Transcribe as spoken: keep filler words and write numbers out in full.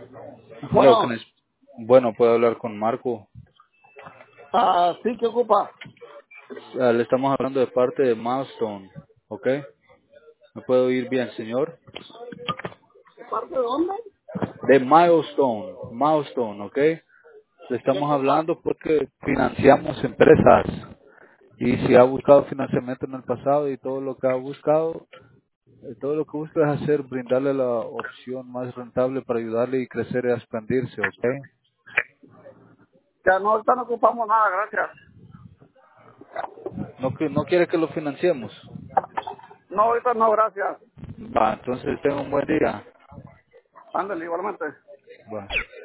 Hello, Bueno, can I- bueno, puedo hablar con Marco. ah, sí, ¿qué ocupa? Ah, le estamos hablando de parte de Milestone, ¿ok? ¿Me puedo oír bien, señor? ¿De parte de dónde? De Milestone, Milestone, ¿ok? Le ¿Qué estamos ocupa? hablando porque financiamos empresas. Y si ha buscado financiamiento en el pasado y todo lo que ha buscado, eh, todo lo que busca es hacer, brindarle la opción más rentable para ayudarle y crecer y expandirse, ¿ok? Ya no, ahorita no ocupamos nada, gracias. No, que- no quiere que lo financiemos. No, ahorita no, gracias. Va, entonces tenga un buen día. Ándale, igualmente. Va.